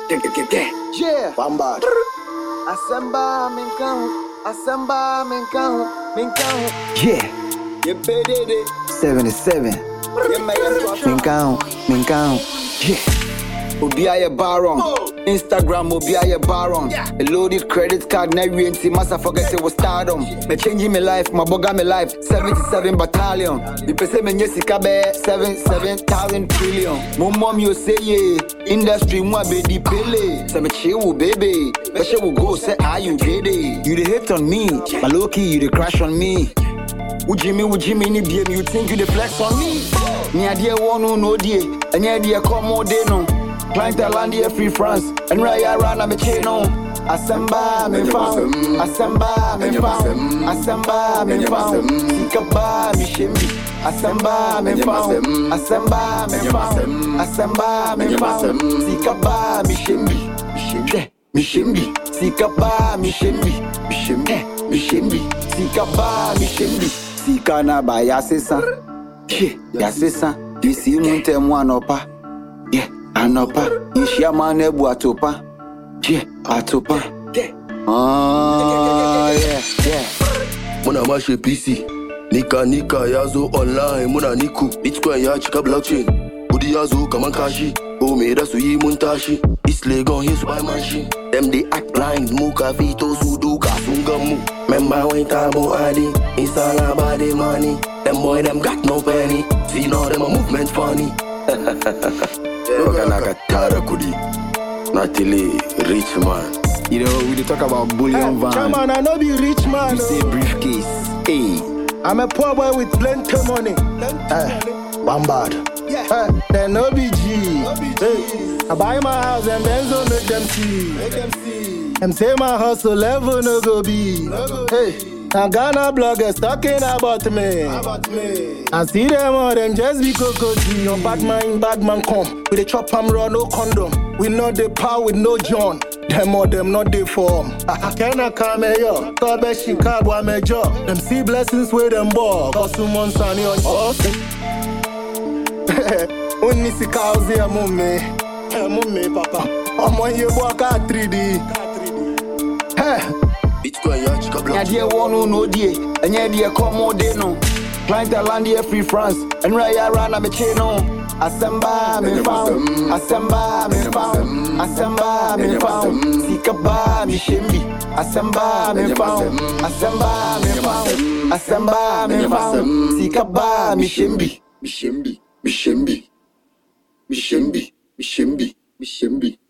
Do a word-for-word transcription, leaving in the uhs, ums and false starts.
Yeah, Bombard. Asamba Minkan, Asamba Minkan, Minkan. Yeah, You better it. seventy-seven. Minkan, Minkan. Yeah. Obiaye Baron. Instagram Obiaye Baron. A loaded credit card, now we ain't massa forget it was stardom. Me changing my life, my boga my life. seventy-seven battalion. The person me nyesika be seven seven thousand trillion. My mom you say yeah. Industry mwa be di pele. Say me chill baby. But she will go say are you ready? You the hate on me, but low key you the crash on me. Would Jimmy, would Jimmy ni B M? You think you the flex on me? Me idea one no no day, and your idea come more day no. Client land here free France, and right around I'm a chain on. Asamba me found, Asamba me found, Asamba me found, Sikaba me shimbi, Asamba me found, Asamba me found, Asamba me found, Sikaba me shimbi, me shimbi, Sikaba me shimbi, me shimbi, me shimbi, Sikaba me shimbi, Sikana ba yasesa, yeah yasesa, isi munte mwanopa, yeah. Anopa, ishia manebu atopa, yeah, atopa. Oh, yeah, yeah. Muna mashe P C, nika nika yazo online, muna niku, Bitcoin ya chika blockchain, Udi yazo kama kashi, o meda suyi muntashi, Isle gon his by machine. Them they act blind, muka vito suduka sungamu. Member when tabo adi, it's all about the money. Them boy them got no penny, see now them a movement funny. Loga naga tara kudi, Natili rich man. You know, we dey talk about bullion Hey, van. come on, I know be rich man. We say briefcase. Hey, I'm a poor boy with plenty money. Hey, Bombard. yeah. Hey, then no be G. Hey, I buy my house and Benzo make them see. Make them see. Them say my hustle level no go be. Hey, now Ghana bloggers talking about me. About me. I see them all, them just be cocoa. Your bad man, bad man come. We the chop am raw, no condom. We know the power with no John. Them or them not the form. I cannot come here. Kobe Chicago, I'm a job. Them see blessings with them ball. Cosumon Sunny on us. Only see cows here, mummy. Mummy, papa. I'm on your walk at three D. Bitcoin ya chika Your idea blockchain. one no day, and your idea come more day no. Client land here free France, and right around I'm a chain on. Asamba me found, Asamba me found, Asamba me found, Sikaba me shimbi, Asamba me found, Asamba me found, Asamba me found, Sikaba me shimbi, Mishimbi, Mishimbi, Mishimbi, Mishimbi, Mishimbi.